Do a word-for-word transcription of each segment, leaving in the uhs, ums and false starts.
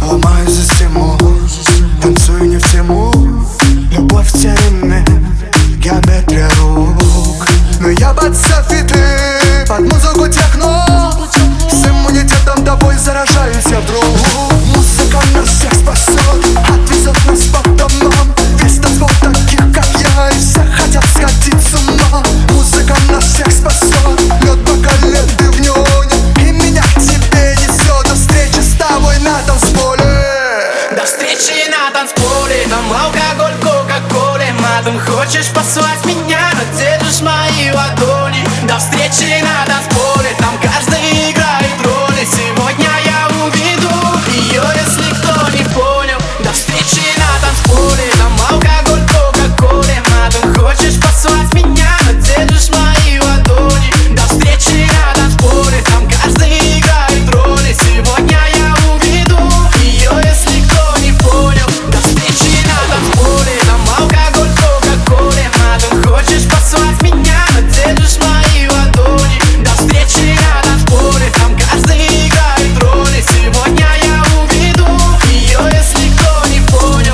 Ломаю систему, танцую не в тему. Любовь в тереме, геометрия рук. Но я под софиты, под музыку техно. С иммунитетом тобой заражаюсь я вдруг. Музыка нас всех спасет, отвезет нас по домам. Весь танцпол таких, как я, и все хотят сходить с ума. Музыка нас всех спасет, лед бокале, ты в нёне. И меня к тебе несет до встречи с тобой на танцполе. До встречи на танцполе, там алкоголь, кока-коле. Матом хочешь послать меня, но держишь мои ладони. До встречи на танцполе, там каждый играет роли. Сегодня я уведу ее, если кто не понял. До встречи на танцполе, там алкоголь, кока-коле. Матом хочешь послать меня, но держишь мои ладони. До встречи на танцполе, там каждый играет роли. Сегодня я уведу ее, если кто не понял. До встречи на танцполе, там алкоголь, кока-коле. Матом хочешь послать меня, но держишь мои ладони. До встречи на танцполе, там каждый играет роли. Сегодня я уведу ее, если кто не понял.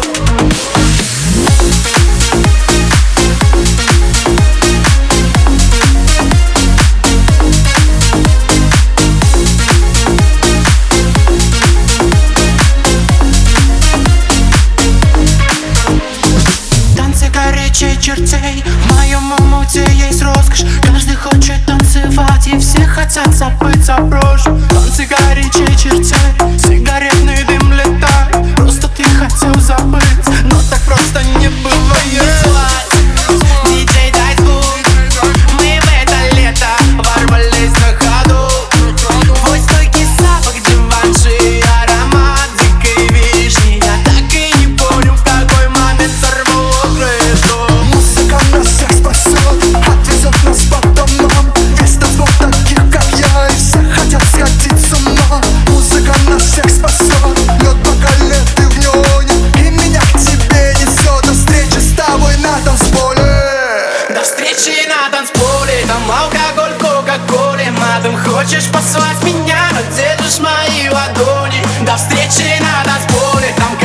Танцы горячей чертей, в моем умуте есть роскошь. Каждый хочет танцевать, и все хотят забыть о прошлом. Танцы горячей чертей, сигаретный дым летает. Просто ты хотел забыть, но так просто не бывает. Диджей, дай звук, мы в это лето ворвались на ходу. Твой стойкий запах, диванши и аромат дикой вишни. Я так и не понял, в какой момент сорвало крышу. Музыка нас всех спасет, отвезет нас по домам. Весь танцпол таких, как я, и все хотят сходить с ума. Музыка нас всех спасет, лед бокале, ты в нёне. И меня к тебе несет до встречи с тобой на танцполе. До встречи на танцполе, там алкоголь, кока-коле. Матом хочешь послать меня, но держишь мои ладони. До встречи на танцполе, там